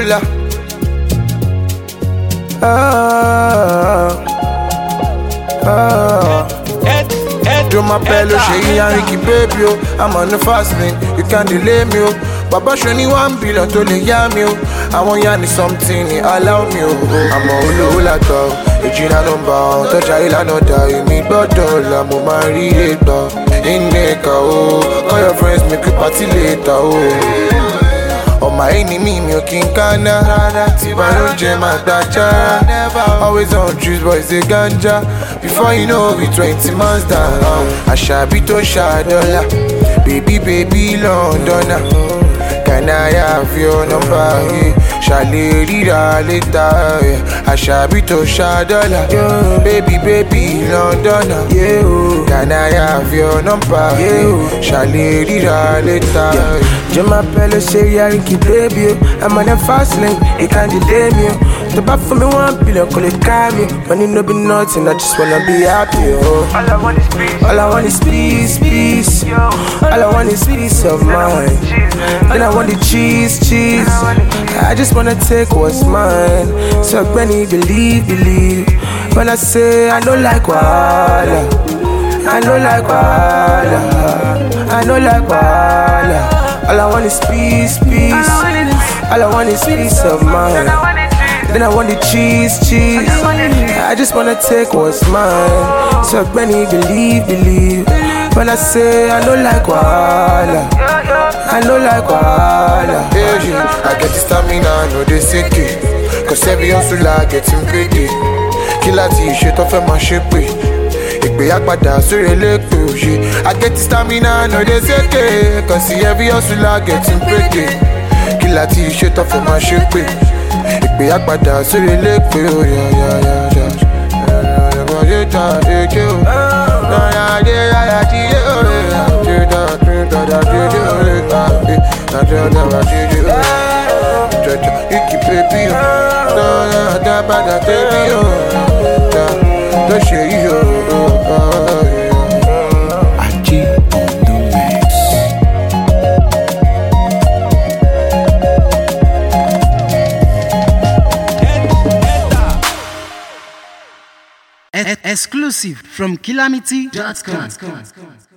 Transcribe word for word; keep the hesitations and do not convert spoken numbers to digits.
Cola. Ah, ah. Do my bello, she and Ricky baby, oh. I'm on the fast lane, you can't delay me, oh. Baba show me one billion to lay me, oh. I want you something, allow me, oh. I'm a hula hula dog, a Gina number, touch a hill no die, me bottle, I'm on my real dog. In Neka, oh, call your friends, make you party later, oh. Oh my enemy, me king kana. Tibaro jam my dacha. Always on juice, boys they ganja. Before you know it, twenty months down. I shall be to shadow, baby, baby, London. Can I have your number? Shall read later? I shall be to shadow, baby, baby, London. Can I have your number? Shall read later? Jema Pele say ya Ricky baby, I'm on the fast lane, it can't delay me. The back for me one billion, call it carry. Money no be nothing, I just wanna be happy, oh. All I want is peace. All I want is peace, peace. All I want is peace of mind. Then I want the cheese, cheese. I just wanna take what's mine. So Benny, believe, believe. When I say I don't like wahala, I don't like wahala, I don't like wahala. All I want is peace, peace. All I want is peace of mind. Then I want the cheese, cheese. I just wanna take what's mine. So Benny, believe, believe. When I say I don't like wahala, I don't like wahala. Yeah, yeah. I get the stamina, no they say it. Cause every hustler getting paid. Killer t-shirt off of my shape. Ìpè àpàdà sórí elépo òye. I get the stamina, no dey seke. Cause see every hustler getting paid. Killer t-shirt off of my shape. Ìpè àpàdà sórí elépo òye. Iki baby, da ba da baby, don't share you. Aji on the mix. Exclusive from Calamity dot com.